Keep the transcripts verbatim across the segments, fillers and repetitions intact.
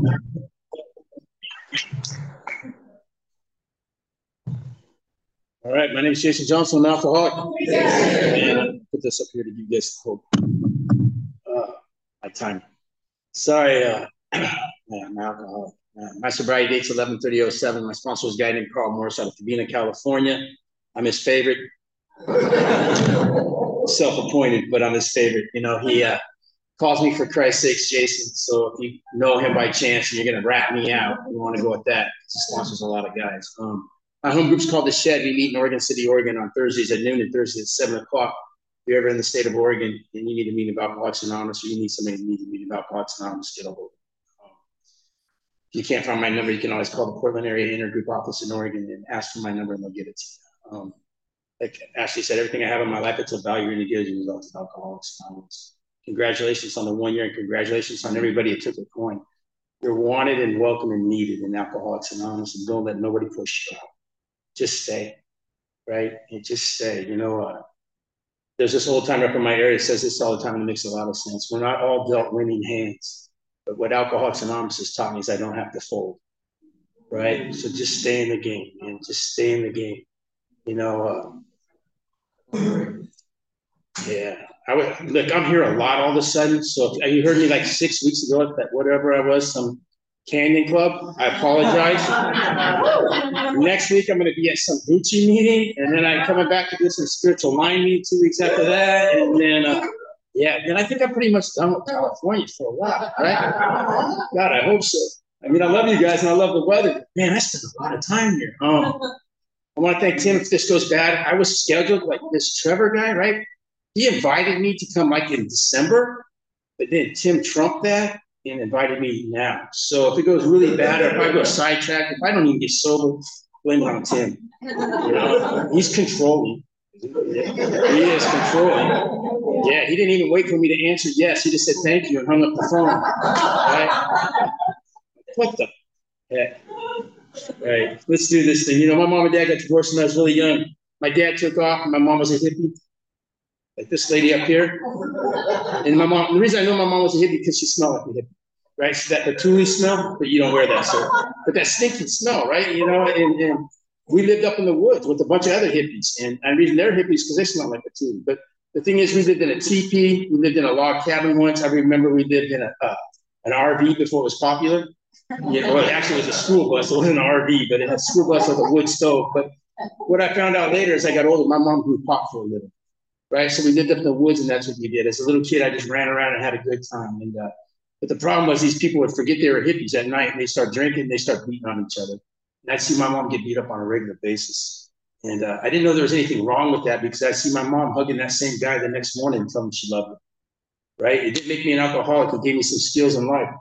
All right, my name is Jason Johnson. I'm an alcoholic. And I put this up here to give you guys hope. Uh, my time. Sorry, uh, yeah, I'm an alcoholic. Uh, my sobriety date's eleven thirty oh seven. My sponsor was a guy named Carl Morris out of Covina, California. I'm his favorite. Self-appointed, but I'm his favorite. You know, he uh, calls me for Christ's sakes, Jason. So if you know him by chance and you're going to rat me out, you want to go with that. He sponsors a lot of guys. Um, my home group's called The Shed. We meet in Oregon City, Oregon on Thursdays at noon and Thursdays at seven o'clock. If you're ever in the state of Oregon and you need a meeting of Alcoholics Anonymous or you need somebody to meet a meeting of Alcoholics Anonymous, get a hold of me. Um, if you can't find my number, you can always call the Portland area intergroup office in Oregon and ask for my number and they'll give it to you. Um, like Ashley said, everything I have in my life, it's a value really good as a result of Alcoholics Anonymous. Congratulations on the one year and congratulations on everybody that took a coin. You're wanted and welcome and needed in Alcoholics Anonymous, and don't let nobody push you out. Just stay, right? And just stay. You know, uh, there's this old timer up in my area that says this all the time and it makes a lot of sense. We're not all dealt winning hands, but what Alcoholics Anonymous has taught me is I don't have to fold, right? So just stay in the game, man. Just stay in the game. You know, uh, yeah. I would look, I'm here a lot all of a sudden. So if you heard me like six weeks ago at that whatever I was, some Canyon Club, I apologize. Next week I'm gonna be at some Gucci meeting, and then I'm coming back to do some spiritual mind meeting two weeks after that, and then uh, yeah, then I think I'm pretty much done with California for a while, right? God, I hope so. I mean, I love you guys and I love the weather. Man, I spent a lot of time here. Um, I want to thank Tim if this goes bad. I was scheduled like this Trevor guy, right? He invited me to come like in December, but then Tim trumped that and invited me now. So if it goes really bad, or if I go sidetracked, if I don't even get sober, blame it on Tim. You know, he's controlling. He is controlling. Yeah, he didn't even wait for me to answer yes. He just said thank you and hung up the phone. Right? What the heck? Right, let's do this thing. You know, my mom and dad got divorced when I was really young. My dad took off and my mom was a hippie. Like this lady up here. And my mom, the reason I know my mom was a hippie because she smelled like a hippie, right? So that patchouli smell, but you don't wear that, so. But that stinking smell, right? You know, and, and we lived up in the woods with a bunch of other hippies. And I'm reason they're hippies because they smell like patchouli. But the thing is, we lived in a teepee. We lived in a log cabin once. I remember we lived in a uh, an R V before it was popular. Yeah, well, it actually was a school bus. It wasn't an R V, but it had a school bus with a wood stove. But what I found out later as I got older, my mom grew pot for a living. Right, so we lived up in the woods, and that's what we did. As a little kid, I just ran around and had a good time. And uh, but the problem was these people would forget they were hippies at night, and they start drinking, and they start beating on each other. And I'd see my mom get beat up on a regular basis. And uh, I didn't know there was anything wrong with that because I see my mom hugging that same guy the next morning and telling him she loved him. Right, it didn't make me an alcoholic. It gave me some skills in life.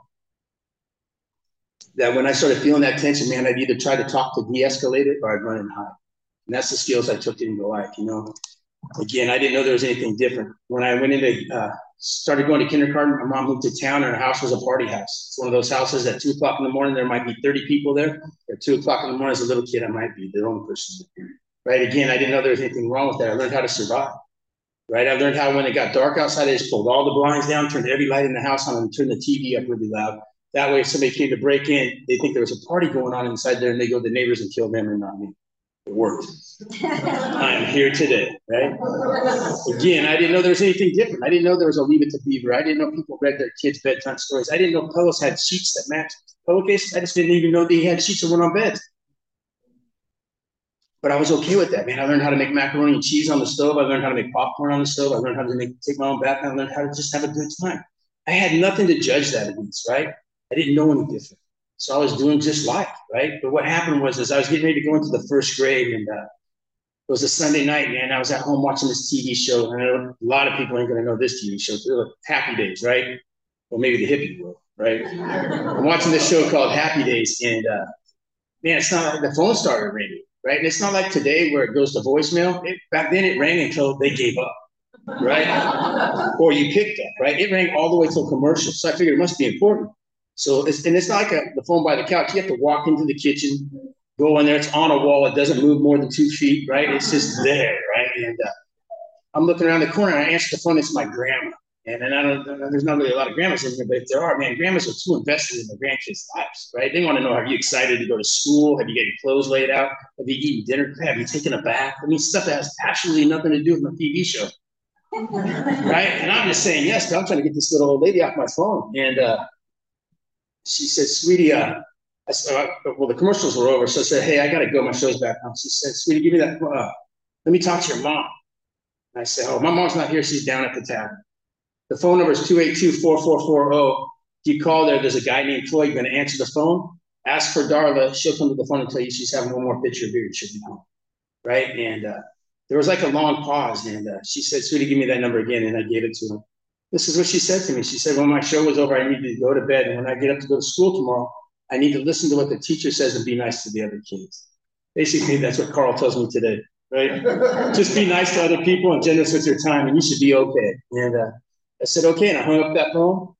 That when I started feeling that tension, man, I'd either try to talk to de-escalate it or I'd run and hide. And that's the skills I took into life, you know. Again, I didn't know there was anything different. When I went into, uh, started going to kindergarten, my mom moved to town and her house was a party house. It's one of those houses at two o'clock in the morning, there might be thirty people there. At two o'clock in the morning as a little kid, I might be the only person there. Right, again, I didn't know there was anything wrong with that. I learned how to survive. Right, I learned how when it got dark outside, I just pulled all the blinds down, turned every light in the house on and turned the T V up really loud. That way, if somebody came to break in, they think there was a party going on inside there and they go to the neighbors and kill them and not me. It worked. I am here today, right? Again, I didn't know there was anything different. I didn't know there was a Leave It to Beaver. I didn't know people read their kids' bedtime stories. I didn't know pillows had sheets that matched pillowcases. I just didn't even know they had sheets that went on beds. But I was okay with that, man. I learned how to make macaroni and cheese on the stove. I learned how to make popcorn on the stove. I learned how to make take my own bath. I learned how to just have a good time. I had nothing to judge that against, right? I didn't know any different. So I was doing just life, right? But what happened was, as I was getting ready to go into the first grade, and uh, it was a Sunday night, man. I was at home watching this T V show, and I know a lot of people ain't gonna know this T V show. It's Happy Days, right? Well, maybe the hippie will, right? I'm watching this show called Happy Days, and uh, man, it's not like the phone started ringing, right? And it's not like today where it goes to voicemail. It, back then, it rang until they gave up, right? Or you picked up, right? It rang all the way till commercial. So I figured it must be important. So, it's, and it's not like a, the phone by the couch. You have to walk into the kitchen, go in there. It's on a wall. It doesn't move more than two feet, right? It's just there, right? And uh, I'm looking around the corner, and I answer the phone. It's my grandma, And then I don't, there's not really a lot of grandmas in here, but if there are, man, grandmas are too invested in their grandkids' lives, right? They want to know, have you excited to go to school? Have you got your clothes laid out? Have you eaten dinner? Have you taken a bath? I mean, stuff that has absolutely nothing to do with my T V show, right? And I'm just saying yes, because I'm trying to get this little old lady off my phone. And uh, she said, sweetie, uh, I said, uh, well, the commercials were over. So I said, hey, I got to go. My show's back on. She said, sweetie, give me that. Uh, let me talk to your mom. And I said, oh, my mom's not here. She's down at the tavern. The phone number is two eight two, four four four zero. If you call there, there's a guy named Floyd going to answer the phone. Ask for Darla. She'll come to the phone and tell you she's having one more pitcher of beer. She'll be home. Right? And uh, there was like a long pause. And uh, she said, sweetie, give me that number again. And I gave it to her. This is what she said to me. She said, when my show was over, I need to go to bed. And when I get up to go to school tomorrow, I need to listen to what the teacher says and be nice to the other kids. Basically, that's what Carl tells me today, right? Just be nice to other people and generous with your time, and you should be okay. And uh, I said, okay, and I hung up that phone.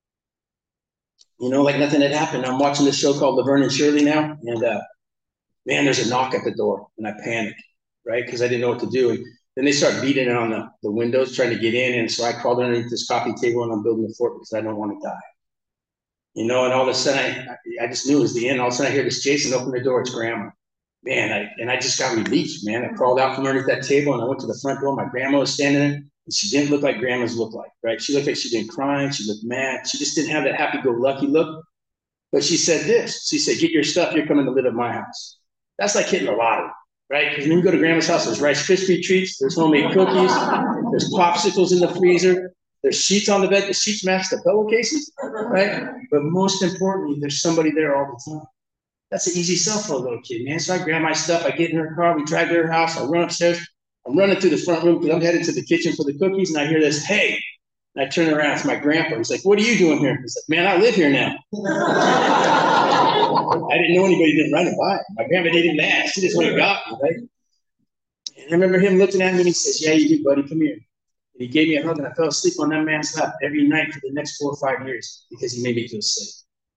You know, like nothing had happened. I'm watching this show called Laverne and Shirley now, and uh, man, there's a knock at the door, and I panic, right? Because I didn't know what to do. And then they start beating it on the, the windows, trying to get in. And so I crawled underneath this coffee table, and I'm building the fort because I don't want to die. You know, and all of a sudden, I, I just knew it was the end. All of a sudden, I hear this Jason open the door. It's Grandma. Man, I, and I just got relief, man. I crawled out from underneath that table, and I went to the front door. My grandma was standing there, and she didn't look like grandmas look like, right? She looked like she'd been crying. She looked mad. She just didn't have that happy-go-lucky look. But she said this. She said, get your stuff. You're coming to live at my house. That's like hitting the lottery, right? Because when you go to grandma's house, there's Rice Krispie treats, there's homemade cookies, there's popsicles in the freezer, there's sheets on the bed. The sheets match the pillowcases, right? But most importantly, there's somebody there all the time. That's an easy sell for a little kid, man. So I grab my stuff, I get in her car, we drive to her house, I run upstairs, I'm running through the front room because I'm headed to the kitchen for the cookies, and I hear this, hey. And I turn around, it's my grandpa. He's like, what are you doing here? He's like, man, I live here now. I didn't know anybody didn't run it by. My grandma didn't even ask. She just went and got me, right? And I remember him looking at me and he says, yeah, you do, buddy, come here. And he gave me a hug, and I fell asleep on that man's lap every night for the next four or five years because he made me feel safe.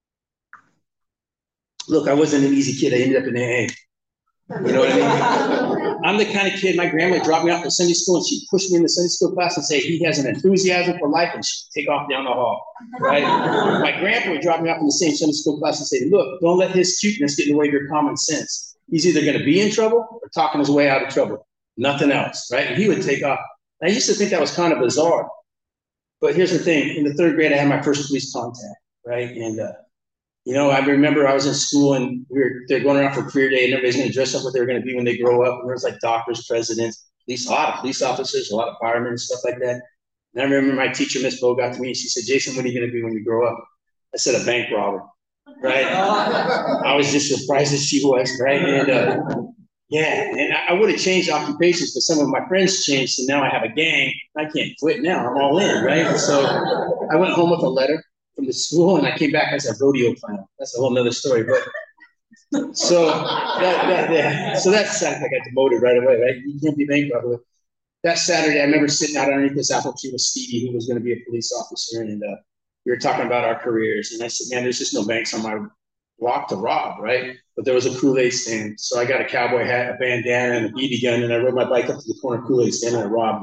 Look, I wasn't an easy kid. I ended up in A A. You know what I mean? I'm the kind of kid, my grandma dropped me off at Sunday school, and she'd push me in the Sunday school class and say, he has an enthusiasm for life, and she'd take off down the hall, right? My grandpa would drop me off in the same Sunday school class and say, look, don't let his cuteness get in the way of your common sense. He's either going to be in trouble or talking his way out of trouble. Nothing else, right? And he would take off. And I used to think that was kind of bizarre. But here's the thing. In the third grade, I had my first police contact, right? And, uh, you know, I remember I was in school, and we were they're going around for career day, and everybody's going to dress up what they're going to be when they grow up. And there's like doctors, presidents, police, a lot of police officers, a lot of firemen and stuff like that. And I remember my teacher, Miss Bo, got to me and she said, Jason, what are you going to be when you grow up? I said, a bank robber, right? I was just as surprised as she was, right? And uh, yeah, and I would have changed occupations, but some of my friends changed, so now I have a gang. I can't quit now. I'm all in, right? So I went home with a letter from the school, and I came back as a rodeo clown. That's a whole nother story. But so that, that yeah. So that Saturday I got demoted right away, right? You can't be bank robber. That Saturday, I remember sitting out underneath this apple tree with Stevie, who was going to be a police officer, and uh, we were talking about our careers. And I said, man, there's just no banks on my block to rob, right? But there was a Kool-Aid stand. So I got a cowboy hat, a bandana, and a B B gun, and I rode my bike up to the corner Kool-Aid stand, and I robbed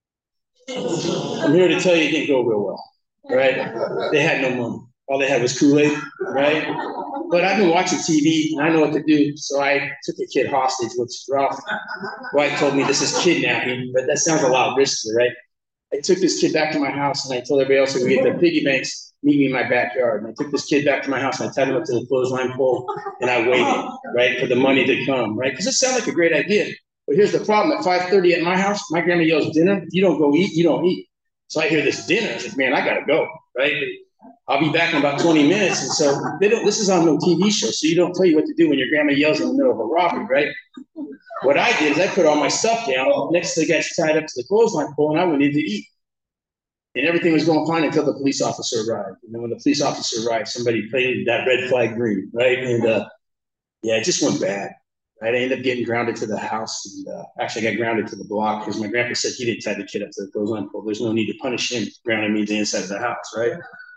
it. I'm here to tell you it didn't go real well. Right? They had no money. All they had was Kool-Aid, right? But I've been watching T V, and I know what to do. So I took a kid hostage, which Ralph White told me this is kidnapping, but that sounds a lot riskier, right? I took this kid back to my house, and I told everybody else to get their piggy banks, meet me in my backyard. And I took this kid back to my house, and I tied him up to the clothesline pole, and I waited, right, for the money to come, right? Because it sounded like a great idea. But here's the problem. At five thirty at my house, my grandma yells, dinner. If you don't go eat, you don't eat. So I hear this dinner. I said, man, I got to go, right? I'll be back in about twenty minutes. And so they don't, this is on no T V show, so you don't tell you what to do when your grandma yells in the middle of a robbery, right? What I did is I put all my stuff down next to the guy tied up to the clothesline pole, and I went in to eat. And everything was going fine until the police officer arrived. And then when the police officer arrived, somebody painted that red flag green, right? And uh, yeah, it just went bad. Right? I ended up getting grounded to the house, and uh, actually I got grounded to the block because my grandpa said he didn't tie the kid up to the clothesline pole. There's no need to punish him. Grounded means the inside of the house, right?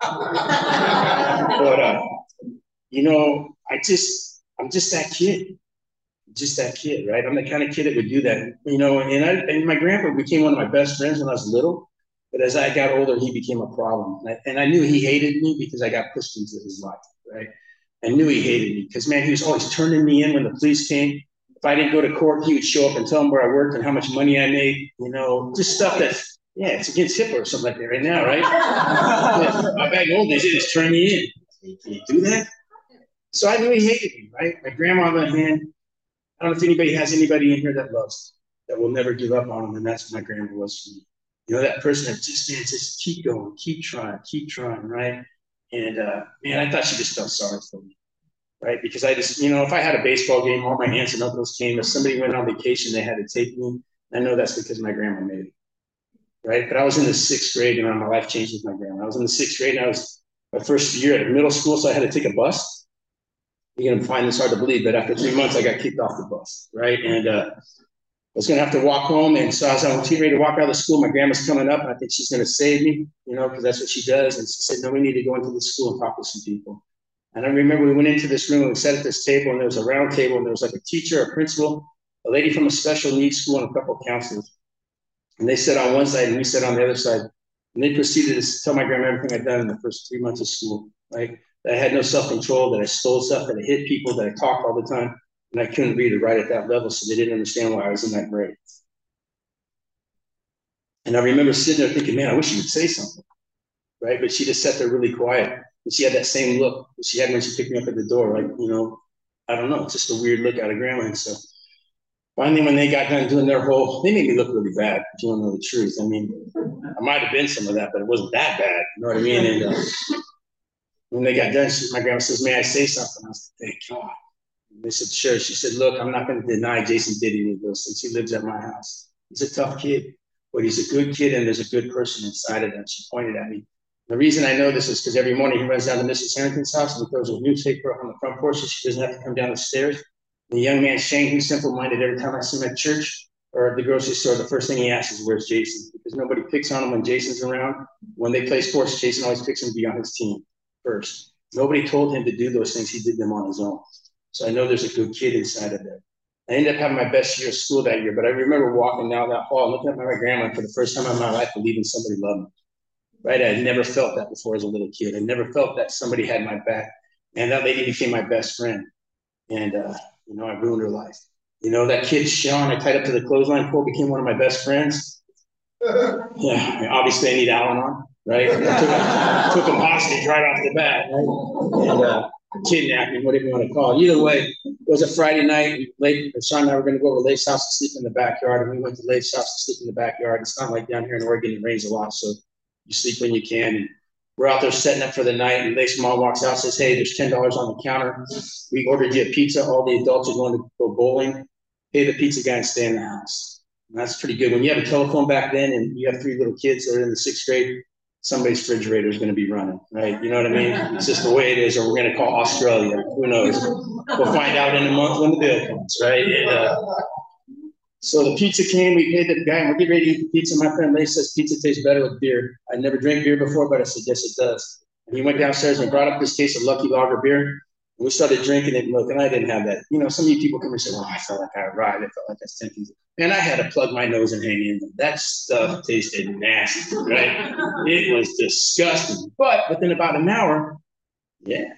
But uh, you know, I just I'm just that kid, just that kid, right? I'm the kind of kid that would do that, you know. And I and my grandpa became one of my best friends when I was little. But as I got older, he became a problem. And I, and I knew he hated me because I got pushed into his life, right? I knew he hated me because, man, he was always turning me in when the police came. If I didn't go to court, he would show up and tell them where I worked and how much money I made, you know, just stuff that, yeah, it's against HIPAA or something like that right now, right? Yeah, back in the old days, they just turn me in. Can you do that? So I knew he hated me, right? My grandma, on the other hand, I don't know if anybody has anybody in here that loves, that will never give up on them, and that's what my grandma was for me. You know, that person that just, man, just keep going, keep trying, keep trying, right? And, uh, man, I thought she just felt sorry for me, right? Because I just, you know, if I had a baseball game, all my aunts and uncles came. If somebody went on vacation, they had to take me. I know that's because my grandma made it, right? But I was in the sixth grade, and my life changed with my grandma. I was in the sixth grade, and I was my first year at middle school, so I had to take a bus. You're going to find this hard to believe, but after three months, I got kicked off the bus, right? And uh, I was going to have to walk home. And so as I was getting ready to walk out of the school, my grandma's coming up, and I think she's going to save me, you know, because that's what she does. And she said, no, we need to go into the school and talk to some people. And I remember we went into this room and we sat at this table, and there was a round table, and there was like a teacher, a principal, a lady from a special needs school, and a couple of counselors. And they sat on one side, and we sat on the other side. And they proceeded to tell my grandma everything I'd done in the first three months of school, right? That I had no self-control, that I stole stuff, that I hit people, that I talked all the time, and I couldn't read or write at that level, so they didn't understand why I was in that grade. And I remember sitting there thinking, man, I wish she would say something, right? But she just sat there really quiet. And she had that same look that she had when she picked me up at the door, like, you know, I don't know, it's just a weird look out of grandma. And so finally, when they got done doing their whole, they made me look really bad, if you want to know the truth. I mean, I might have been some of that, but it wasn't that bad, you know what I mean? And uh, when they got done, she, my grandma says, may I say something? I was like, thank God. And they said, sure. She said, look, I'm not going to deny Jason did any of those things. He lives at my house. He's a tough kid, but he's a good kid, and there's a good person inside of him. She pointed at me. The reason I know this is because every morning he runs down to Missus Harrington's house and he throws a newspaper on the front porch so she doesn't have to come down the stairs. The young man, Shane, he's simple-minded. Every time I see him at church or at the grocery store, the first thing he asks is, where's Jason? Because nobody picks on him when Jason's around. When they play sports, Jason always picks him to be on his team first. Nobody told him to do those things. He did them on his own. So I know there's a good kid inside of there. I ended up having my best year of school that year, but I remember walking down that hall, looking at my grandma for the first time in my life, believing somebody loved me. Right? I had never felt that before as a little kid. I never felt that somebody had my back. And that lady became my best friend. And, uh, you know, I ruined her life. You know, that kid, Sean, I tied up to the clothesline pole, became one of my best friends. Yeah, obviously I need Alan on, right? I took, took him hostage right off the bat, right? And uh, kidnapping, whatever you want to call it. Either way, it was a Friday night. Late, Sean and I were going to go over to Leif's house to sleep in the backyard, and we went to Leif's house to sleep in the backyard. It's not like down here in Oregon, it rains a lot, so you sleep when you can. And we're out there setting up for the night, and Leif's mom walks out and says, hey, there's ten dollars on the counter. We ordered you a pizza. All the adults are going to go bowling. Pay the pizza guy and stay in the house. And that's pretty good. When you have a telephone back then and you have three little kids that are in the sixth grade, somebody's refrigerator is going to be running, right? You know what I mean? It's just the way it is, or we're going to call Australia. Who knows? We'll find out in a month when the bill comes, right? And, uh, so the pizza came, we paid the guy, and we're getting ready to eat the pizza. My friend Leif says pizza tastes better with beer. I never drank beer before, but I said, yes, it does. And he went downstairs and brought up this case of Lucky Lager beer. And we started drinking it, and look, and I didn't have that. You know, some of you people come and say, well, I felt like I arrived. I felt like that's ten pizza. And I had to plug my nose and hang in. That stuff tasted nasty, right? It was disgusting. But within about an hour, yeah.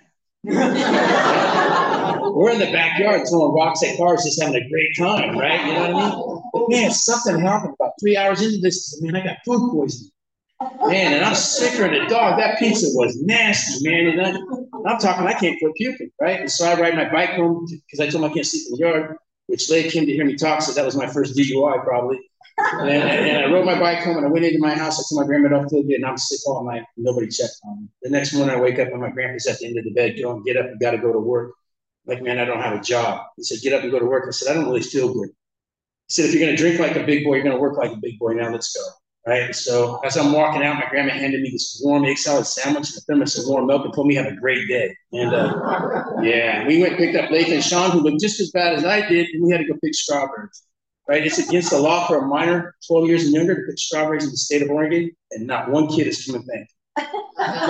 We're in the backyard throwing rocks at cars, just having a great time, right? You know what I mean? But man, something happened about three hours into this. Man, I got food poisoning. Man, and I'm sicker than a dog. That pizza was nasty, man. And I, I'm talking, I can't quit puking, right? And so I ride my bike home because I told him I can't sleep in the yard, which Leif came to hear me talk, so that was my first D U I probably. And, and I rode my bike home and I went into my house. I told my grandma don't feel good, and I'm sick all night. Nobody checked on me. The next morning I wake up and my grandpa's at the end of the bed going, get up, you got to go to work. Like, man, I don't have a job. He said, get up and go to work. I said, I don't really feel good. He said, if you're going to drink like a big boy, you're going to work like a big boy. Now let's go. Right? So as I'm walking out, my grandma handed me this warm egg salad sandwich and a thermos of warm milk and told me have a great day. And uh, yeah, we went and picked up Leif and Sean, who looked just as bad as I did, and we had to go pick strawberries. Right? It's against the law for a minor, twelve years and younger, to pick strawberries in the state of Oregon, and not one kid has come and thanked me.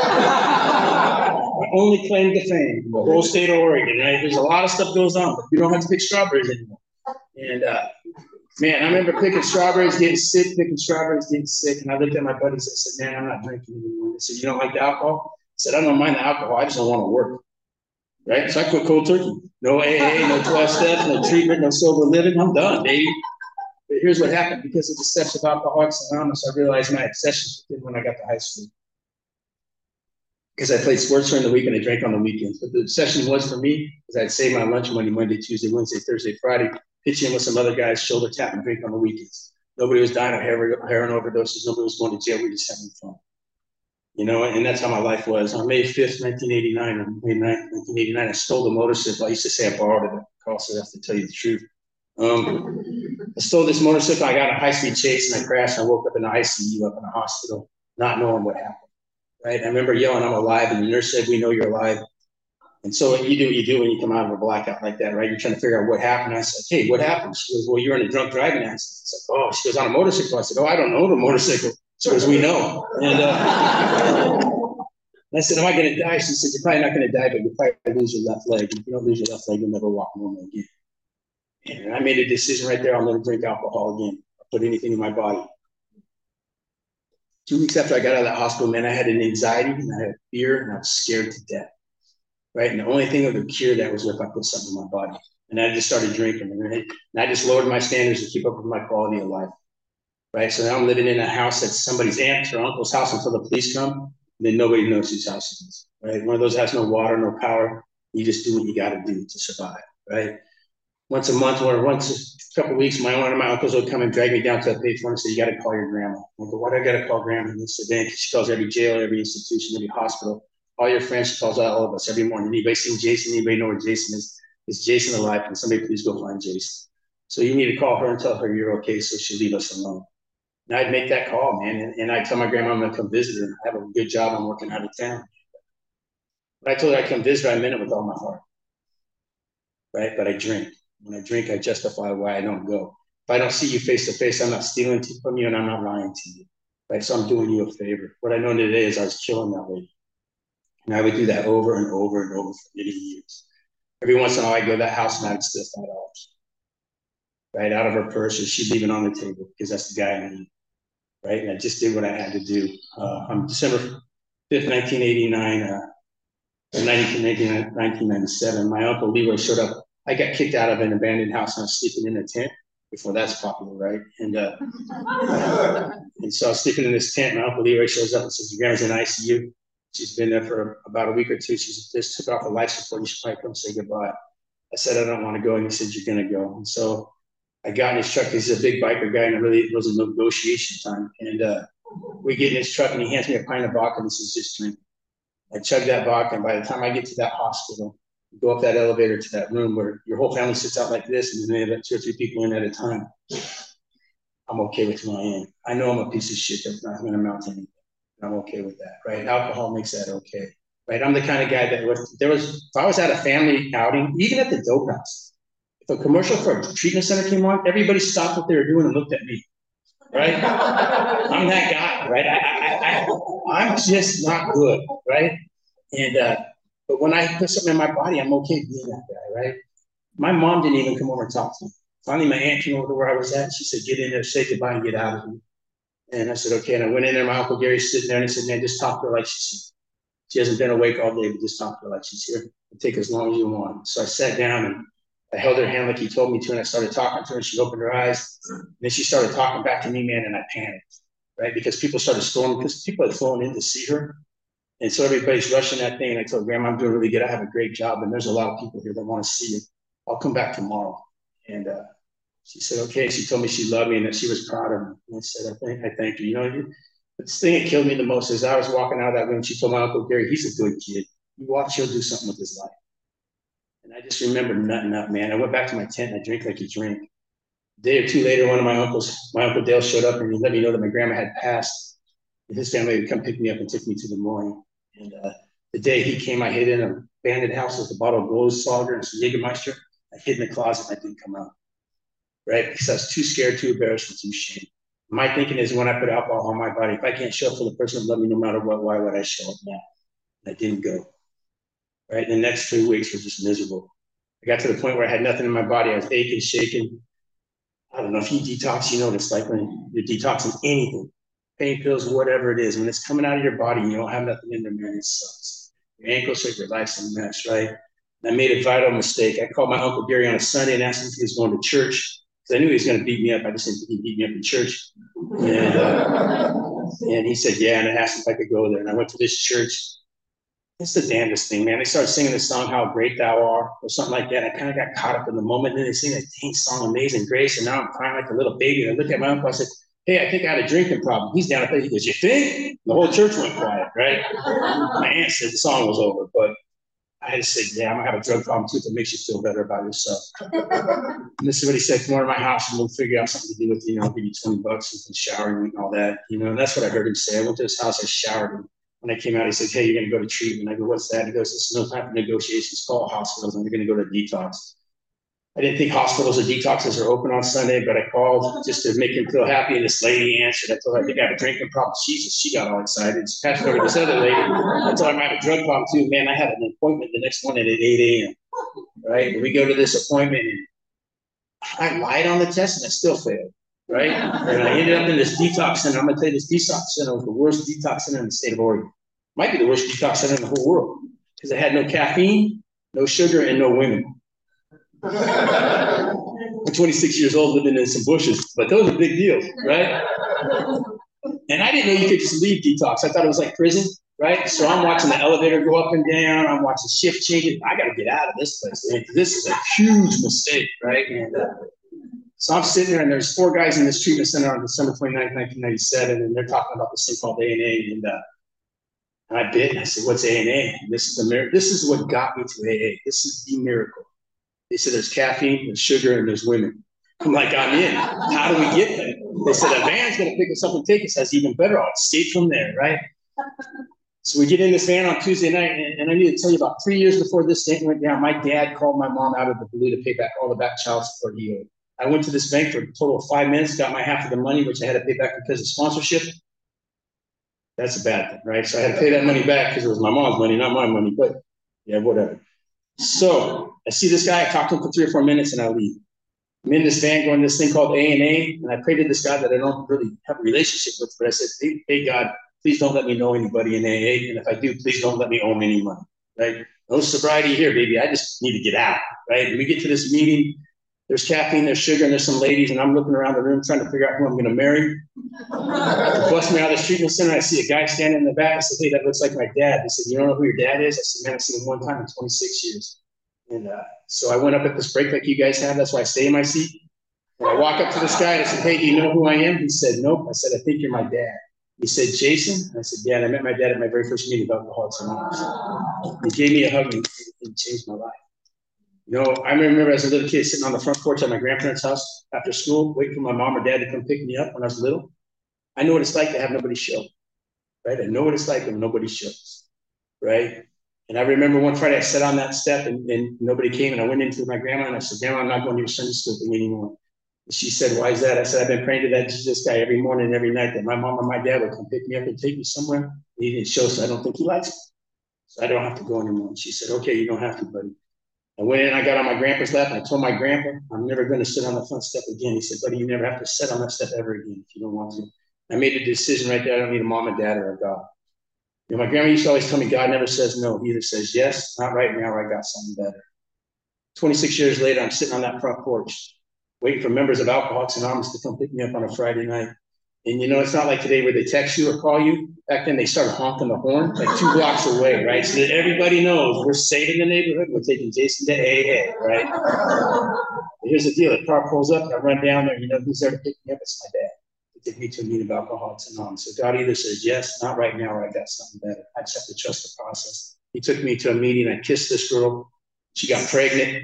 My only claim to fame in the whole state of Oregon, right? There's a lot of stuff goes on, but you don't have to pick strawberries anymore. And uh, Man, I remember picking strawberries, getting sick, picking strawberries, getting sick. And I looked at my buddies and said, man, I'm not drinking anymore. They said, you don't like the alcohol? I said, I don't mind the alcohol. I just don't want to work. Right? So I quit cold turkey. No A A, no twelve steps, no treatment, no sober living. I'm done, baby. But here's what happened. Because of the steps of Alcoholics Anonymous, I realized my obsessions with it when I got to high school. Because I played sports during the week and I drank on the weekends. But the obsession was for me, is I'd save my lunch money Monday, Tuesday, Wednesday, Thursday, Friday, pitch in with some other guys, shoulder tap and drink on the weekends. Nobody was dying of heroin overdoses. Nobody was going to jail. We just having fun. You know, and that's how my life was. On May fifth, nineteen eighty-nine, or May ninth, nineteen eighty-nine, I stole a motorcycle. I used to say I borrowed it. Carl said I have to tell you the truth. Um, I stole this motorcycle. I got a high-speed chase and I crashed. I woke up in the I C U up in the hospital, not knowing what happened. Right? I remember yelling, I'm alive. And the nurse said, we know you're alive. And so you do what you do when you come out of a blackout like that, right? You're trying to figure out what happened. I said, hey, what happened? She goes, well, you're in a drunk driving accident. I said, oh, she goes, on a motorcycle. I said, oh, I don't know the motorcycle. She goes, we know. And uh, I said, am I going to die? She said, you're probably not going to die, but you'll probably lose your left leg. If you don't lose your left leg, you'll never walk normal again. And I made a decision right there. I'll never drink alcohol again or put anything in my body. Two weeks after I got out of that hospital, man, I had an anxiety and I had fear and I was scared to death. Right? And the only thing that would cure that was if I put something in my body. And I just started drinking. Right? And I just lowered my standards to keep up with my quality of life. Right? So now I'm living in a house that's somebody's aunt's or uncle's house until the police come. And then nobody knows whose house it is. Right? One of those has no water, no power. You just do what you got to do to survive. Right? Once a month or once a couple of weeks, my one of my uncles would come and drag me down to a payphone and say, you got to call your grandma. I go, why do I got to call grandma? And he said, then she calls every jail, every institution, every hospital. All your friends, she calls out all of us every morning. Anybody seen Jason? Anybody know where Jason is? Is Jason alive? Can somebody please go find Jason? So you need to call her and tell her you're okay so she'll leave us alone. And I'd make that call, man. And, and I'd tell my grandma I'm going to come visit her. I have a good job. I'm working out of town. But I told her I'd come visit her. I meant it with all my heart. Right? But I drink. When I drink, I justify why I don't go. If I don't see you face to face, I'm not stealing from you and I'm not lying to you. Right? So I'm doing you a favor. What I know today is I was killing that lady. And I would do that over and over and over for many years. Every once in a while, I'd go to that house and I'd steal five dollars, right, out of her purse, or she'd leave it on the table because that's the guy I need, right? And I just did what I had to do. Uh, on December fifth, nineteen eighty-nine, uh, nineteen ninety-seven, my uncle Leroy showed up. I got kicked out of an abandoned house and I was sleeping in a tent before that's popular, right? And uh, and so I was sleeping in this tent. My uncle Leroy shows up and says, your grandma's in I C U. She's been there for about a week or two. She just took off her life support. You should probably come say goodbye. I said, I don't want to go. And he said, you're going to go. And so I got in his truck. He's a big biker guy, and it really it was a negotiation time. And uh, we get in his truck, and he hands me a pint of vodka, and he says, just drink. I chug that vodka, and by the time I get to that hospital, go up that elevator to that room where your whole family sits out like this, and then they have two or three people in at a time. I'm okay with who I am. I know I'm a piece of shit that's not going to amount to anything. I'm okay with that, right? Alcohol makes that okay, right? I'm the kind of guy that was, there was, if I was at a family outing, even at the dope house, if a commercial for a treatment center came on, everybody stopped what they were doing and looked at me, right? I'm that guy, right? I, I, I, I'm just not good, right? And, uh, but when I put something in my body, I'm okay being that guy, right? My mom didn't even come over and talk to me. Finally, my aunt came over to where I was at, and she said, get in there, say goodbye, and get out of here. And I said, okay. And I went in there. My Uncle Gary's sitting there, and he said, man, just talk to her like she's here. She hasn't been awake all day, but just talk to her like she's here. It'll take as long as you want. So I sat down, and I held her hand like he told me to, and I started talking to her, and she opened her eyes. And then she started talking back to me, man, and I panicked, right? Because people started storming, because people had flown in to see her. And so everybody's rushing that thing. And I told Grandma, I'm doing really good. I have a great job, and there's a lot of people here that want to see you. I'll come back tomorrow. And uh, she said, okay. She told me she loved me and that she was proud of me. And I said, I thank, I thank you. You know, the thing that killed me the most is I was walking out of that room. She told my Uncle Gary, he's a good kid. You watch, he'll do something with his life. And I just remember nutting up, man. I went back to my tent and I drank like a drink. A day or two later, one of my uncles, my Uncle Dale, showed up and he let me know that my grandma had passed. And his family would come pick me up and take me to Des Moines. And uh, the day he came, I hid in an abandoned house with a bottle of Goldschlager and some Jägermeister. I hid in the closet and I didn't come out. Right? Because I was too scared, too embarrassed, and too ashamed. My thinking is when I put alcohol on my body, if I can't show up for the person who loved me no matter what, why would I show up now? And I didn't go. Right? And the next three weeks were just miserable. I got to the point where I had nothing in my body. I was aching, shaking. I don't know if you detox, you know, it's like when you're detoxing anything, pain pills, whatever it is, when it's coming out of your body and you don't have nothing in there, man, it sucks. Your ankles hurt, your life's a mess, right? And I made a vital mistake. I called my Uncle Gary on a Sunday and asked him if he was going to church because I knew he was going to beat me up. I just didn't think he'd beat me up in church. And, uh, and he said, yeah, and I asked him if I could go there. And I went to this church. It's the damnedest thing, man. They started singing the song, How Great Thou Art, or something like that. I kind of got caught up in the moment. And then they sing that dang song, Amazing Grace. And now I'm crying like a little baby. And I look at my uncle, I said, hey, I think I had a drinking problem. He's down at there. He goes, you think? The whole church went quiet, right? My aunt said the song was over. But I just said, yeah, I'm going to have a drug problem too if it makes you feel better about yourself. And this is what he said, come over to my house and we'll figure out something to do with you. You know, I'll give you twenty bucks. You can shower and all that. You know, and that's what I heard him say. I went to his house, I showered him. When I came out, he said, hey, you're going to go to treatment. I go, what's that? He goes, this is no time for negotiations. Call hospitals and you're going to go to detox. I didn't think hospitals or detoxes are open on Sunday, but I called just to make him feel happy. And this lady answered. I told her, I think I have a drinking problem. Jesus, she got all excited. She passed over to this other lady. I told her I have a drug problem too. Man, I had an appointment the next morning at eight a.m. Right? And we go to this appointment and I lied on the test and I still failed. Right? And I ended up in this detox center. I'm going to tell you, this detox center was the worst detox center in the state of Oregon. Might be the worst detox center in the whole world because it had no caffeine, no sugar, and no women. I'm twenty-six years old living in some bushes, but those are big deals, right? And I didn't know you could just leave detox. I thought it was like prison, right? So I'm watching the elevator go up and down. I'm watching shift changes. I got to get out of this place, man. This is a huge mistake, right? And uh, so I'm sitting there, and there's four guys in this treatment center on December twenty-ninth, nineteen ninety-seven, and they're talking about this thing called A and A. And, uh, and I bit, and I said, what's A and A? And this is the mir- This is what got me to A A. This is the miracle. They said there's caffeine, there's sugar, and there's women. I'm like, I'm in. How do we get there? They said a van's going to pick us up and take us. That's even better. I'll escape from there, right? So we get in this van on Tuesday night, and, and I need to tell you, about three years before this thing went down, my dad called my mom out of the blue to pay back all the back child support he owed. I went to this bank for a total of five minutes, got my half of the money, which I had to pay back because of sponsorship. That's a bad thing, right? So I had to pay that money back because it was my mom's money, not my money, but yeah, whatever. So I see this guy, I talk to him for three or four minutes, and I leave. I'm in this van going to this thing called A and A, and I prayed to this guy that I don't really have a relationship with, but I said, hey, hey God, please don't let me know anybody in A A, and if I do, please don't let me owe any money, right? No sobriety here, baby. I just need to get out, right? And we get to this meeting. There's caffeine, there's sugar, and there's some ladies, and I'm looking around the room trying to figure out who I'm going to marry. Bust me out of this treatment center, I see a guy standing in the back. I said, hey, that looks like my dad. They said, you don't know who your dad is? I said, man, I've seen him one time in twenty-six years. And uh, so I went up at this break like you guys have. That's why I stay in my seat. And I walk up to this guy and I said, hey, do you know who I am? He said, nope. I said, I think you're my dad. He said, Jason? And I said, yeah, and I met my dad at my very first meeting about Alcoholics Anonymous. He gave me a hug and it changed my life. You know, I remember as a little kid sitting on the front porch at my grandparents' house after school, waiting for my mom or dad to come pick me up when I was little. I know what it's like to have nobody show, right? I know what it's like when nobody shows, right? And I remember one Friday I sat on that step and, and nobody came, and I went into my grandma and I said, Grandma, I'm not going to your Sunday school thing anymore. And she said, why is that? I said, I've been praying to that Jesus guy every morning and every night that my mom or my dad would come pick me up and take me somewhere. And he didn't show, so I don't think he likes me. So I don't have to go anymore. And she said, okay, you don't have to, buddy. I went in, I got on my grandpa's lap, and I told my grandpa, I'm never going to sit on the front step again. He said, buddy, you never have to sit on that step ever again if you don't want to. I made a decision right there. I don't need a mom and dad or a God. You know, my grandma used to always tell me, God never says no. He either says yes, not right now, or I got something better. twenty-six years later, I'm sitting on that front porch, waiting for members of Alcoholics Anonymous to come pick me up on a Friday night. And, you know, it's not like today where they text you or call you. Back then, they started honking the horn like two blocks away, right? So that everybody knows we're saving the neighborhood. We're taking Jason to A A, right? But here's the deal. The car pulls up, and I run down there. You know who's there to pick me up? It's my dad. They take me to a meeting of Alcoholics Anonymous. So God either says yes, not right now, or I got something better. I just have to trust the process. He took me to a meeting. I kissed this girl. She got pregnant.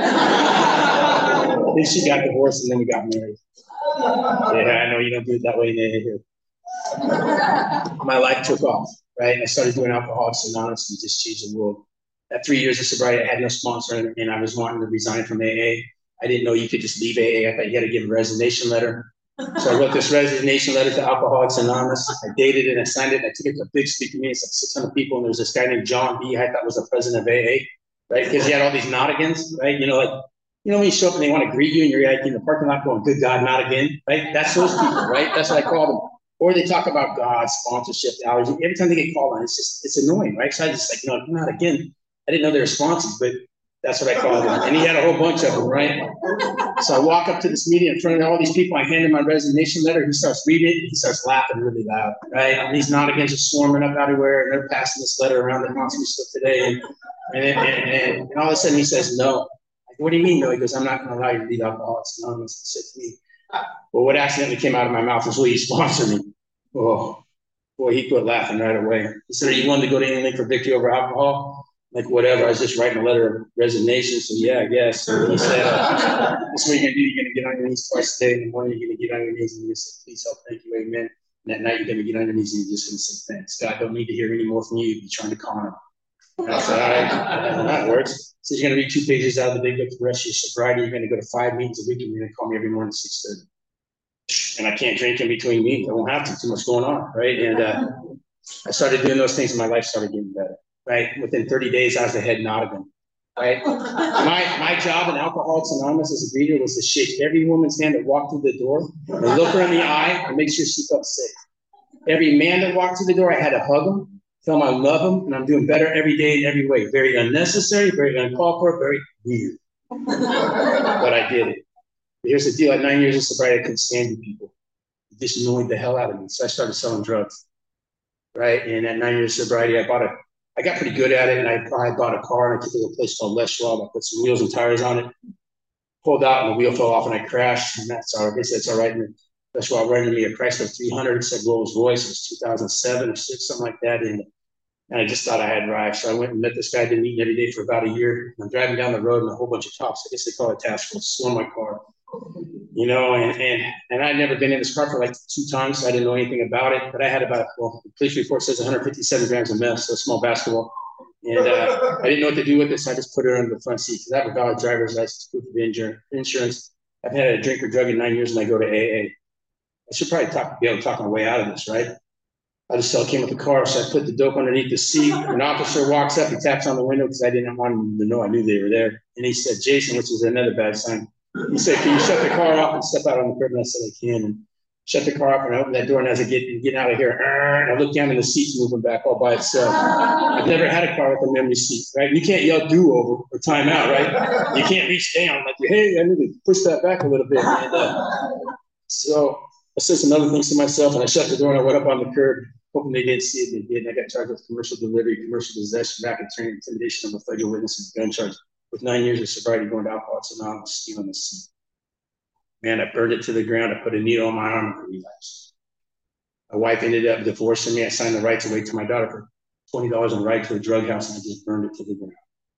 Then she got divorced, and then we got married. Yeah, I know you don't do it that way in A A here. My life took off, right? And I started doing Alcoholics Anonymous and just changed the world. At three years of sobriety, I had no sponsor, and, and I was wanting to resign from A A. I didn't know you could just leave A A. I thought you had to give a resignation letter. So I wrote this resignation letter to Alcoholics Anonymous. I dated it, I signed it, and I took it to a big speaking meeting. It's like six hundred people, and there was this guy named John B. I thought was the president of A A, right? Because he had all these Nottigans, right? You know, like You know, when you show up and they want to greet you and you're like in the parking lot going, good God, not again, right? That's those people, right? That's what I call them. Or they talk about God, sponsorship, allergy. Every time they get called on, it's just, it's annoying, right? So I just like, no, not again. I didn't know they were sponsors, but that's what I called them. And he had a whole bunch of them, right? So I walk up to this meeting in front of all these people. I hand him my resignation letter. He starts reading it. He starts laughing really loud, right? And these non-agains are swarming up everywhere, and they're passing this letter around that wants me stuff today. And, and, and, and, and all of a sudden he says, no. Like, what do you mean, no? He goes, I'm not going to allow you to lead Alcoholics Anonymous. He said to me, well, what accidentally came out of my mouth was, will you sponsor me? Oh, boy, he quit laughing right away. He said, are you willing to go to anything for victory over alcohol? Like, whatever. I was just writing a letter of resignation. So, yeah, I guess. So he said, uh, this is what you're going to do. You're going to get on your knees twice a day. In the morning, you're going to get on your knees and you're going to say, please help, thank you, amen. And at night, you're going to get on your knees and you're just going to say, thanks. God, don't need to hear any more from you. You're trying to con him. And I said, all right, that works. He says, you're going to read two pages out of the big book for the rest of your sobriety. You're going to go to five meetings a week and you're going to call me every morning at six thirty. And I can't drink in between meetings. I won't have to. Too much going on, right? And uh, I started doing those things and my life started getting better, right? Within thirty days, I was the head Nottingham, right? My my job in Alcoholics Anonymous as a greeter was to shake every woman's hand that walked through the door and look her in the eye and make sure she felt safe. Every man that walked through the door, I had to hug him, tell him I love him, and I'm doing better every day in every way. Very unnecessary, very uncalled for, very weird. But I did it. But here's the deal. At nine years of sobriety, I couldn't stand you people. It just annoyed the hell out of me. So I started selling drugs, right? And at nine years of sobriety, I bought a, I got pretty good at it, and I, I bought a car, and I took it to a place called Les Schwab. I put some wheels and tires on it, pulled out, and the wheel fell off, and I crashed, and that's all right. They said, it's all right. And Les Schwab rented me a Chrysler three hundred. It said Rolls Royce. It was two thousand seven or six, something like that. And, and I just thought I had arrived. So I went and met this guy. I'd been meeting every day for about a year. And I'm driving down the road, and a whole bunch of cops, I guess they call it task force, slow my car. You know, and, and and I'd never been in this car for like two times, so I didn't know anything about it. But I had about, well, the police report says one hundred fifty-seven grams of meth, so a small basketball. And uh, I didn't know what to do with it, so I just put it under the front seat because I have a valid driver's license, proof of insurance. I've had a drink or drug in nine years, and I go to A A. I should probably talk, be able to talk my way out of this, right? I just still came with the car, so I put the dope underneath the seat. An officer walks up, he taps on the window because I didn't want him to know I knew they were there. And he said, Jason, which is another bad sign. He said, can you shut the car off and step out on the curb? And I said, I can. And shut the car off, and I opened that door, and as I get getting out of here, and I look down and the seat's moving back all by itself. I've never had a car with a memory seat, right? You can't yell do-over or time out, right? You can't reach down like, hey, I need to push that back a little bit. And, uh, so I said some other things to myself, and I shut the door, and I went up on the curb, hoping they didn't see it. They did, and I got charged with commercial delivery, commercial possession, racketeering, intimidation of a federal witness, and gun charge. With nine years of sobriety, going to Alcoholics Anonymous, stealing the seat. Man, I burned it to the ground. I put a needle on my arm and relapsed. My wife ended up divorcing me. I signed the rights away to my daughter for twenty dollars on right to a drug house, and I just burned it to the ground.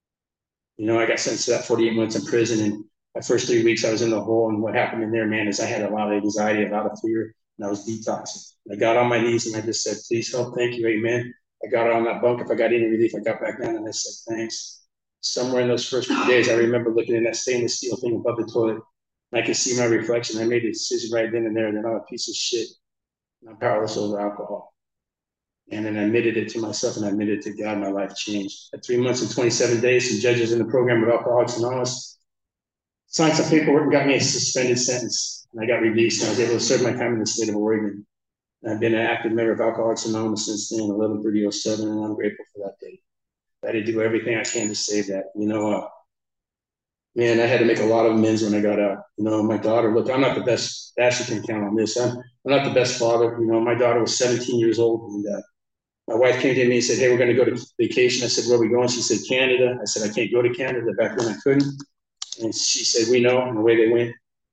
You know, I got sentenced to that forty-eight months in prison, and my first three weeks I was in the hole, and what happened in there, man, is I had a lot of anxiety, a lot of fear, and I was detoxing. I got on my knees, and I just said, please help, thank you, amen. I got on that bunk. If I got any relief, I got back down, and I said, thanks. Somewhere in those first few days, I remember looking in that stainless steel thing above the toilet, and I could see my reflection. I made a decision right then and there that I'm a piece of shit, and I'm powerless over alcohol. And then I admitted it to myself, and I admitted it to God. My life changed. At three months and twenty-seven days, some judges in the program of Alcoholics Anonymous signed some paperwork and got me a suspended sentence. And I got released, and I was able to serve my time in the state of Oregon. And I've been an active member of Alcoholics Anonymous since then, eleven thirty oh seven, and I'm grateful for that day. I had to do everything I can to save that. You know, uh, man, I had to make a lot of amends when I got out. You know, my daughter, look, I'm not the best, Ashley can count on this. I'm, I'm not the best father. You know, my daughter was seventeen years old, and uh, my wife came to me and said, hey, we're going to go to vacation. I said, where are we going? She said, Canada. I said, I can't go to Canada. Back then I couldn't. And she said, we know, and away they went.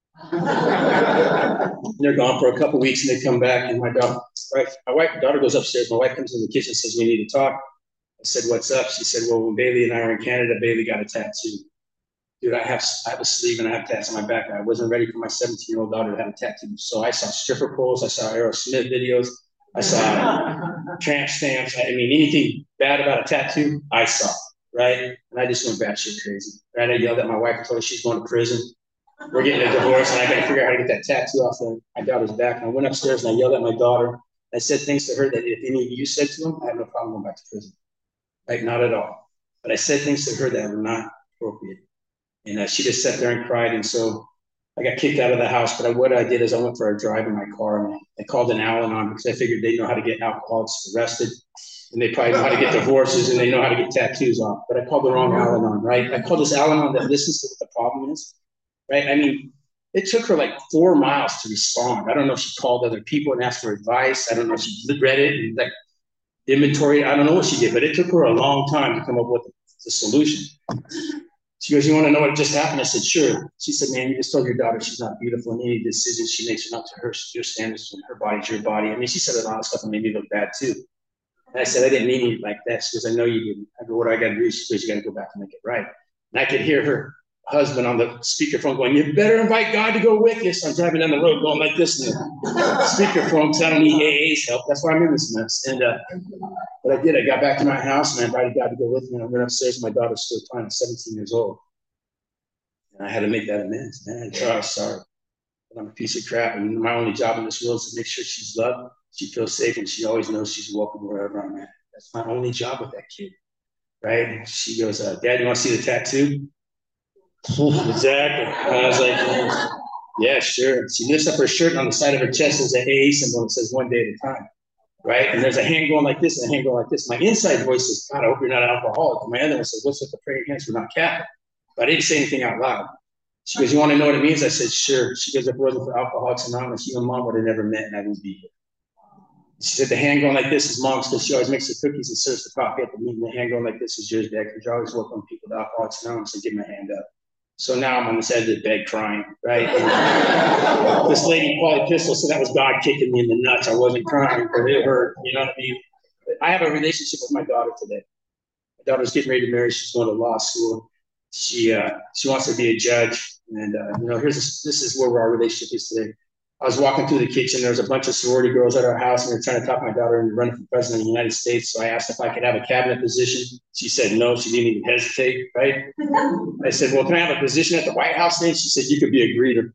They're gone for a couple of weeks, and they come back, and my daughter, right, my wife, daughter goes upstairs. My wife comes in the kitchen and says, we need to talk. I said, what's up? She said, well, when Bailey and I were in Canada, Bailey got a tattoo. Dude, I have I have a sleeve and I have tats on my back. I wasn't ready for my seventeen-year-old daughter to have a tattoo. So I saw stripper poles. I saw Aerosmith videos. I saw tramp stamps. I mean, anything bad about a tattoo, I saw, right? And I just went batshit crazy, right? I yelled at my wife and told her she's going to prison. We're getting a divorce, and I got to figure out how to get that tattoo off of my daughter's back. And I went upstairs and I yelled at my daughter. I said things to her that if any of you said to them, I have no problem going back to prison. Like, not at all. But I said things to her that were not appropriate. And uh, she just sat there and cried. And so I got kicked out of the house. But I, what I did is I went for a drive in my car, and I called an Al-Anon because I figured they know how to get alcoholics arrested. And they probably know how to get divorces, and they know how to get tattoos off. But I called the wrong Al-Anon, right? I called this Al-Anon that listens to what the problem is, right? I mean, it took her like four miles to respond. I don't know if she called other people and asked for advice. I don't know if she read it and like inventory. I don't know what she did, but it took her a long time to come up with the solution. She goes, you want to know what just happened? I said, sure. She said, man, you just told your daughter she's not beautiful, and any decisions she makes are not to her, your standards, and her body's your body. I mean, she said a lot of stuff that made me look bad too. And I said, I didn't mean it like that. She goes, I know you didn't. I go, what do I got to do? She goes, you got to go back and make it right. And I could hear her husband on the speakerphone going, you better invite God to go with you. So I'm driving down the road going like this in the speakerphone because I don't need A A's help. That's why I'm in this mess. And uh, what I did, I got back to my house and I invited God to go with me. And I went upstairs, and my daughter's still trying, seventeen years old. And I had to make that amends, man. I was sorry. But I'm a piece of crap. And my only job in this world is to make sure she's loved, she feels safe, and she always knows she's welcome wherever I'm at. That's my only job with that kid, right? And she goes, uh, Dad, you want to see the tattoo? Exactly. And I was like, yeah, sure. She lifts up her shirt, and on the side of her chest is an A A symbol that says one day at a time, right? And there's a hand going like this and a hand going like this. My inside voice says, God, I hope you're not an alcoholic. And my other one says, what's with the praying hands? We're not Catholic. But I didn't say anything out loud. She goes, you want to know what it means? I said, sure. She goes, if it wasn't for Alcoholics Anonymous, you and Mom would have never met, and I wouldn't be here. She said, the hand going like this is Mom's because she always makes the cookies and serves the coffee at the meeting. The hand going like this is yours, Dad, because you always welcome people to Alcoholics Anonymous and give them a hand up. So now I'm on this edge of the bed crying, right? And this lady, Polly Pistol, said that was God kicking me in the nuts. I wasn't crying, but it hurt. You know what I mean? I have a relationship with my daughter today. My daughter's getting ready to marry. She's going to law school. She uh, she wants to be a judge. And, uh, you know, here's a, this is where our relationship is today. I was walking through the kitchen. There was a bunch of sorority girls at our house, and they were trying to talk my daughter into running for president of the United States. So I asked if I could have a cabinet position. She said no. She didn't even hesitate, right? I said, well, can I have a position at the White House then? She said, you could be a greeter.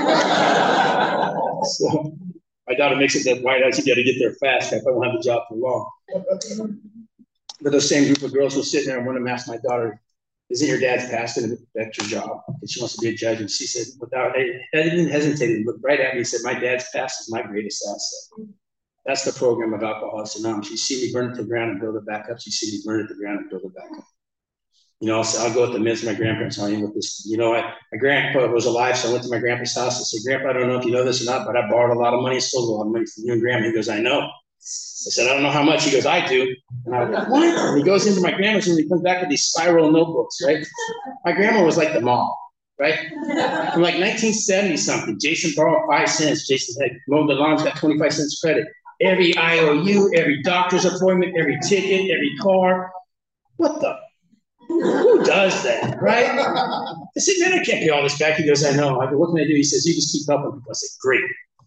So my daughter makes it to the White House. You got to get there fast. I won't have the job for long. But those same group of girls were sitting there, and one of them asked my daughter, isn't your dad's past an extra job? And she wants to be a judge. And she said, without, I didn't hesitate, looked right at me and said, my dad's past is my greatest asset. That's the program of Alcoholics Anonymous. You see me burn it to the ground and build it back up. You see me burn it to the ground and build it back up. You know, so I'll go with the myths of my grandparents. I'll end with this. You know, I, my grandpa was alive, so I went to my grandpa's house. I said, Grandpa, I don't know if you know this or not, but I borrowed a lot of money, stole a lot of money from you and Grandma. He goes, I know. I said, I don't know how much. He goes, I do. And I was like, what? And he goes into my grandma's room and he comes back with these spiral notebooks, right? My grandma was like the mom, right? From like nineteen seventy something, Jason borrowed five cents. Jason had mowed the lawn, got twenty-five cents credit. Every I O U, every doctor's appointment, every ticket, every car. What the? Who does that, right? I said, man, I can't pay all this back. He goes, I know. I go, what can I do? He says, you just keep helping people. I said, great.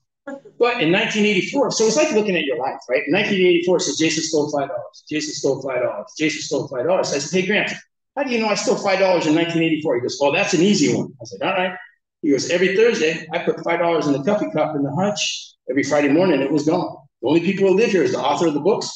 But in nineteen eighty-four, so it's like looking at your life, right? In nineteen eighty-four, it said Jason stole five dollars. Jason stole five dollars. Jason stole five dollars. So I said, hey, Grandpa, how do you know I stole five dollars in nineteen eighty-four? He goes, well, that's an easy one. I said, all right. He goes, every Thursday, I put five dollars in the coffee cup in the hutch. Every Friday morning, it was gone. The only people who live here is the author of the books,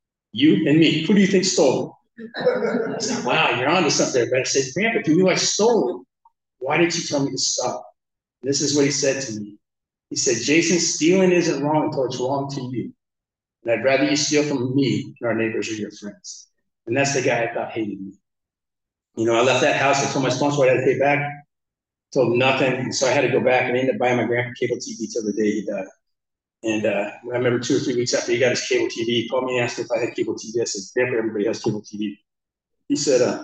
you and me. Who do you think stole it? I said, wow, you're onto something there. But I said, Grandpa, if you knew I stole it, why didn't you tell me to stop? And this is what he said to me. He said, Jason, stealing isn't wrong until it's wrong to you. And I'd rather you steal from me than our neighbors or your friends. And that's the guy I thought hated me. You know, I left that house. I told my sponsor I had to pay back. Told nothing. And so I had to go back and I ended up buying my grandpa cable T V till the day he died. And uh, I remember two or three weeks after he got his cable T V, he called me and asked me if I had cable T V. I said, Grandpa, everybody has cable T V. He said, uh,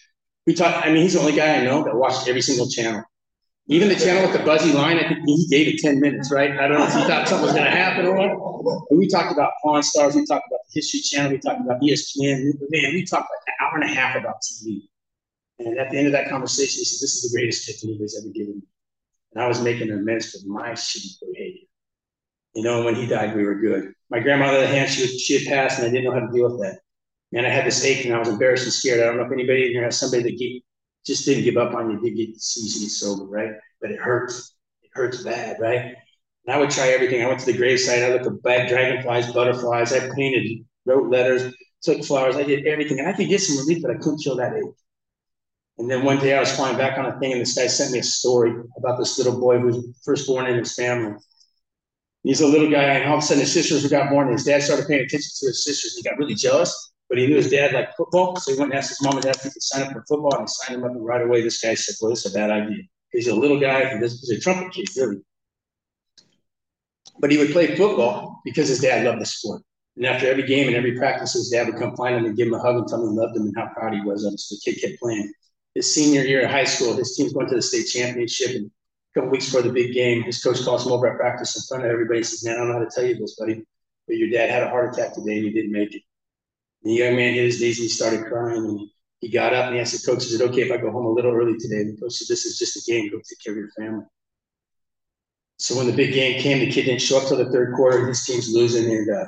we talked, I mean, he's the only guy I know that watched every single channel. Even the channel with the buzzy line, I think he gave it ten minutes, right? I don't know if he thought something was going to happen or what. And we talked about Pawn Stars. We talked about the History Channel. We talked about E S P N. Man, we talked like an hour and a half about T V. And at the end of that conversation, he said, this is the greatest gift anybody's ever given me. And I was making amends for my shitty behavior. You know, when he died, we were good. My grandmother, on the other hand, she, she had passed, and I didn't know how to deal with that. Man, I had this ache, and I was embarrassed and scared. I don't know if anybody in here has somebody that gave, just didn't give up on you, did get see you get sober, right? But it hurts. It hurts bad, right? And I would try everything. I went to the gravesite. I looked at bad dragonflies, butterflies. I painted, wrote letters, took flowers. I did everything. And I could get some relief, but I couldn't kill that ache. And then one day I was flying back on a thing, and this guy sent me a story about this little boy who was first born in his family. He's a little guy, and all of a sudden his sisters got born, and his dad started paying attention to his sisters. He got really jealous, but he knew his dad liked football, so he went and asked his mom and dad if he could sign up for football, and he signed him up, and right away this guy said, well, this is a bad idea. He's a little guy, he's a trumpet kid, really. But he would play football because his dad loved the sport. And after every game and every practice, his dad would come find him and give him a hug and tell him he loved him and how proud he was of him. So the kid kept playing. His senior year of high school, his team's going to the state championship, and a couple weeks before the big game, his coach calls him over at practice in front of everybody and says, man, I don't know how to tell you this, buddy, but your dad had a heart attack today and he didn't make it. And the young man hit his knees and he started crying, and he got up and he asked the coach, is it okay if I go home a little early today? And the coach said, this is just a game, go take care of your family. So when the big game came, the kid didn't show up till the third quarter, his team's losing, and uh,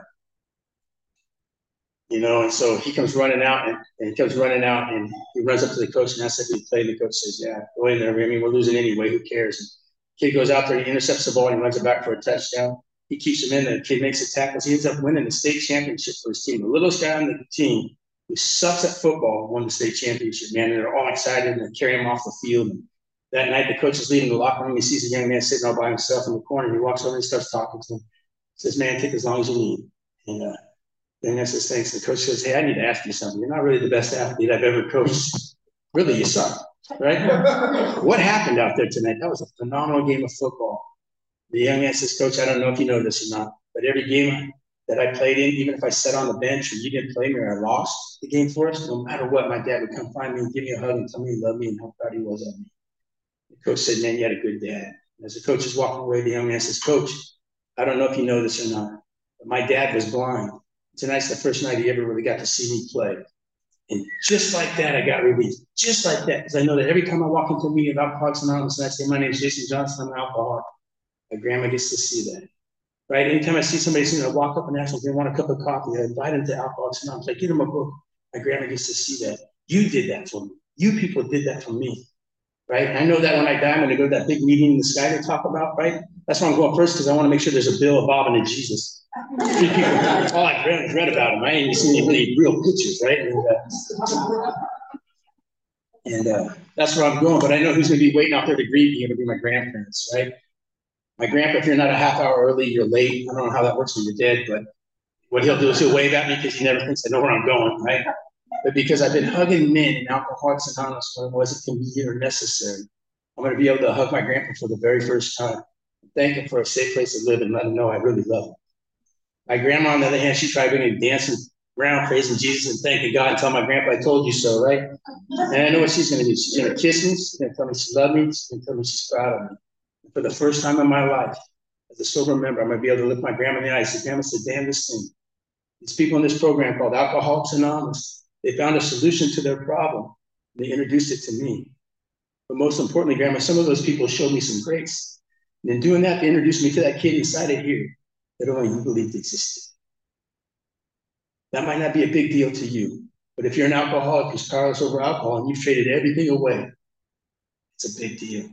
you know, and so he comes running out, and, and he comes running out, and he runs up to the coach and asks if he played. The coach says, yeah, go in there. I mean, we're losing anyway. Who cares? And the kid goes out there, he intercepts the ball, and he runs it back for a touchdown. He keeps him in there. The kid makes the tackles. He ends up winning the state championship for his team. The littlest guy on the team who sucks at football won the state championship, man. And they're all excited, and they carry him off the field. And that night, the coach is leaving the locker room. He sees a young man sitting all by himself in the corner. He walks over and starts talking to him. He says, man, take as long as you need. And uh, then that's his thanks. The coach says, hey, I need to ask you something. You're not really the best athlete I've ever coached. Really, you suck, right? What happened out there tonight? That was a phenomenal game of football. The young man says, coach, I don't know if you know this or not, but every game that I played in, even if I sat on the bench or you didn't play me or I lost the game for us, no matter what, my dad would come find me and give me a hug and tell me he loved me and how proud he was of me. The coach said, man, you had a good dad. As the coach is walking away, the young man says, coach, I don't know if you know this or not, but my dad was blind. Tonight's the first night he ever really got to see me play. And just like that, I got released. Just like that, because I know that every time I walk into a meeting of Alcoholics Anonymous and I say, my name is Jason Johnson, I'm an alcoholic, my grandma gets to see that. Right? Anytime I see somebody sitting, I walk up and ask them if they want a cup of coffee. I invite them to Alcoholics Anonymous. I give them a book. My grandma gets to see that. You did that for me. You people did that for me. Right? I know that when I die, I'm going to go to that big meeting in the sky to talk about, right? That's why I'm going first, because I want to make sure there's a Bill, a Bob, and a Jesus. Three people. All I read, read about them. I ain't even seen any real pictures, right? And, uh, and uh, that's where I'm going. But I know who's going to be waiting out there to greet me. It'll be my grandparents, right? My grandpa, if you're not a half hour early, you're late. I don't know how that works when you're dead, but what he'll do is he'll wave at me because he never thinks I know where I'm going, right? But because I've been hugging men in Alcoholics Anonymous when it wasn't convenient or necessary, I'm going to be able to hug my grandpa for the very first time. Thank him for a safe place to live and let him know I really love him. My grandma, on the other hand, she tried being dancing around, praising Jesus and thanking God and telling my grandpa, I told you so, right? And I know what she's going to do. She's going to kiss me. She's going to tell me she loves me. She's going to tell me she's proud of me. And for the first time in my life, as a sober member, I'm going to be able to look my grandma in the eye and say, Grandma, it's the damnedest thing. These people in this program called Alcoholics Anonymous, they found a solution to their problem. They introduced it to me. But most importantly, Grandma, some of those people showed me some grace. And in doing that, they introduced me to that kid inside of here that only you believed existed. That might not be a big deal to you, but if you're an alcoholic who's powerless over alcohol and you've traded everything away, it's a big deal.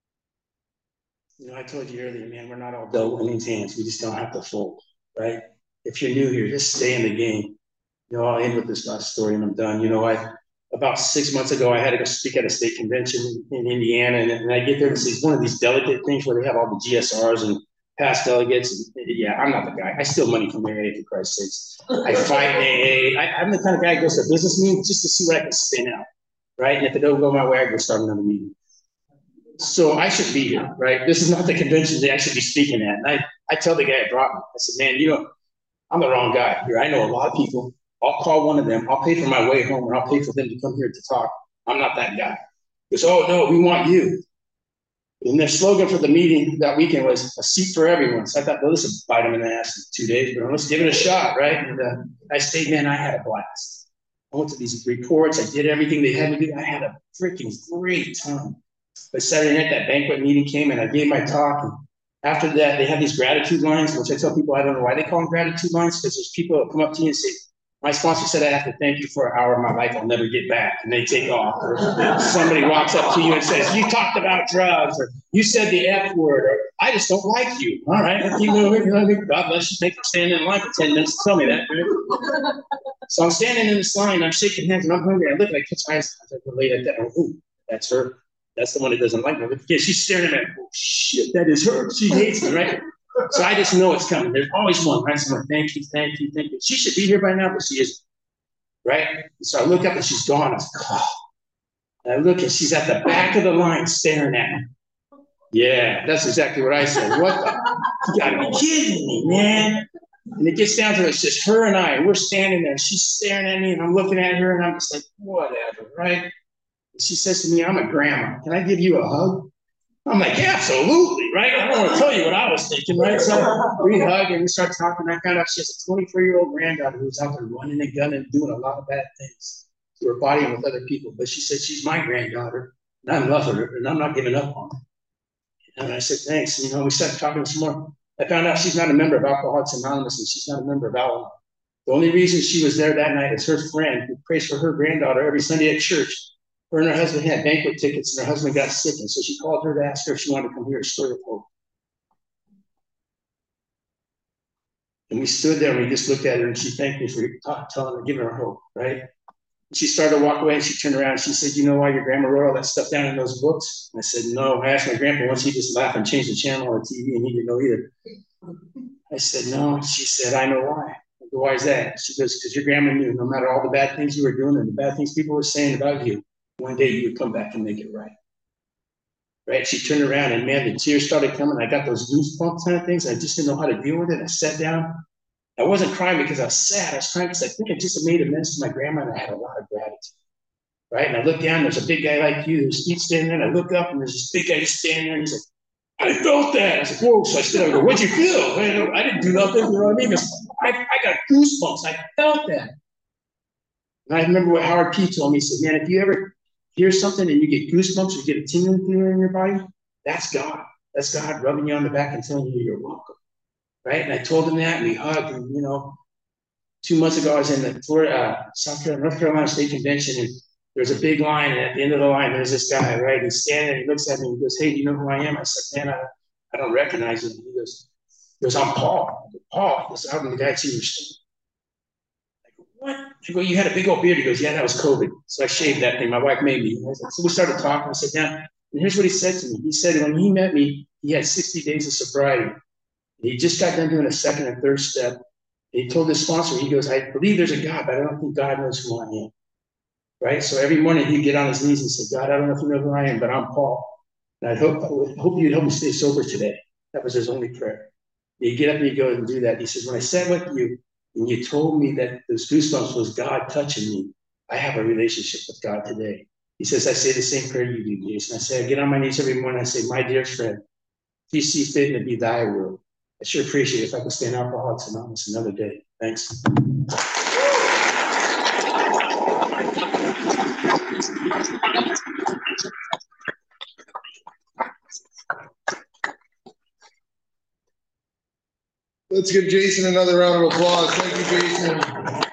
You know, I told you earlier, man, we're not all dealt in these hands. We just don't have to fold, right? If you're new here, just stay in the game. You know, I'll end with this last story and I'm done. You know, I about six months ago, I had to go speak at a state convention in Indiana, and, and I get there and see one of these delegate things where they have all the G S Rs and past delegates. And, yeah, I'm not the guy. I steal money from A A, for Christ's sakes. I fight A A. I, I'm the kind of guy who goes to business meetings just to see what I can spin out, right? And if it don't go my way, I go start another meeting. So I should be here, right? This is not the convention that I should be speaking at. And I, I tell the guy that brought me, I said, man, you know, I'm the wrong guy here. I know a lot of people. I'll call one of them. I'll pay for my way home, and I'll pay for them to come here to talk. I'm not that guy. He goes, oh, no, we want you. And their slogan for the meeting that weekend was a seat for everyone. So I thought, well, this will bite them in the ass in two days, but let's give it a shot, right? And uh, I stayed, man, I had a blast. I went to these reports. I did everything they had me do. I had a freaking great time. But Saturday night, that banquet meeting came, and I gave my talk. And after that, they have these gratitude lines, which I tell people I don't know why they call them gratitude lines, because there's people that come up to you and say, my sponsor said I have to thank you for an hour of my life I'll never get back, and they take off. Or somebody walks up to you and says, you talked about drugs, or you said the F word, or I just don't like you. All right, I'll keep moving. God bless you. Thanks for standing in line for ten minutes to tell me that. So I'm standing in this line, I'm shaking hands, and I'm hungry. I look, and I catch eyes contact with the lady like that. Oh, ooh, that's her. That's the one that doesn't like me. Yeah, she's staring at me. Oh, shit, that is her. She hates me, right? So I just know it's coming. There's always one, right? So I'm like, thank you, thank you, thank you. She should be here by now, but she isn't, right? So I look up, and she's gone. I was like, oh. And I look, and she's at the back of the line staring at me. Yeah, that's exactly what I said. What the? You gotta be kidding me, man. And it gets down to it's just her and I, and we're standing there, and she's staring at me, and I'm looking at her, and I'm just like, whatever, right? And she says to me, I'm a grandma. Can I give you a hug? I'm like, yeah, absolutely, right? I don't want to tell you what I was thinking, right? So we hug, and we start talking. I found out she has a twenty-four-year-old granddaughter who's out there running and gunning and doing a lot of bad things to her body and with other people. But she said she's my granddaughter, and I love her, and I'm not giving up on her. And I said, thanks. And, you know, we started talking some more. I found out she's not a member of Alcoholics Anonymous, and she's not a member of Al-Anon. The only reason she was there that night is her friend who prays for her granddaughter every Sunday at church. Her and her husband had banquet tickets, and her husband got sick, and so she called her to ask her if she wanted to come hear a story of hope. And we stood there, and we just looked at her, and she thanked me for telling her, giving her hope, right? She started to walk away, and she turned around, and she said, you know why your grandma wrote all that stuff down in those books? And I said, no. I asked my grandpa once, he just laughed and changed the channel on the T V, and he didn't know either. I said, no. She said, I know why. I go, why is that? She goes, because your grandma knew no matter all the bad things you were doing and the bad things people were saying about you, one day you would come back and make it right. Right? She turned around, and man, the tears started coming. I got those goosebumps kind of things. I just didn't know how to deal with it. I sat down. I wasn't crying because I was sad. I was crying because I think I just made amends to my grandma, and I had a lot of gratitude. Right? And I look down, there's a big guy like you who's standing there, and I look up, and there's this big guy just standing there, and he's like, I felt that. I said, whoa. So I stood up and go, what'd you feel? I, I didn't do nothing, you know what I mean? I, I got goosebumps. I felt that. And I remember what Howard P. told me. He said, man, if you ever hear something and you get goosebumps or get a tingling feeling in your body, that's God. That's God rubbing you on the back and telling you you're welcome. Right? And I told him that, and we hugged, and, you know, two months ago, I was in the Florida, uh, South Carolina, North Carolina State Convention, and there's a big line, and at the end of the line, there's this guy, right? He's standing, and he looks at me, and he goes, hey, do you know who I am? I said, man, I, I don't recognize you. He goes, he goes, I'm Paul. I go, Paul? He goes, I'm the guy that's in your store. I go, what? I go, you had a big old beard. He goes, yeah, that was COVID. So I shaved that thing. My wife made me. So we started talking. I said, yeah. And here's what he said to me. He said when he met me, he had sixty days of sobriety. He just got done doing a second and third step. He told his sponsor, he goes, I believe there's a God, but I don't think God knows who I am. Right? So every morning he'd get on his knees and say, God, I don't know if you know who I am, but I'm Paul. And I hope, I hope you'd help me stay sober today. That was his only prayer. He'd get up and he'd go and do that. He says, when I sat with you and you told me that those goosebumps was God touching me, I have a relationship with God today. He says, I say the same prayer you do, Jason. I say, I get on my knees every morning. I say, my dear friend, if you see fit to be thy will, I sure appreciate it if I could stay in Alcoholics Anonymous another day. Thanks. Let's give Jason another round of applause. Thank you, Jason.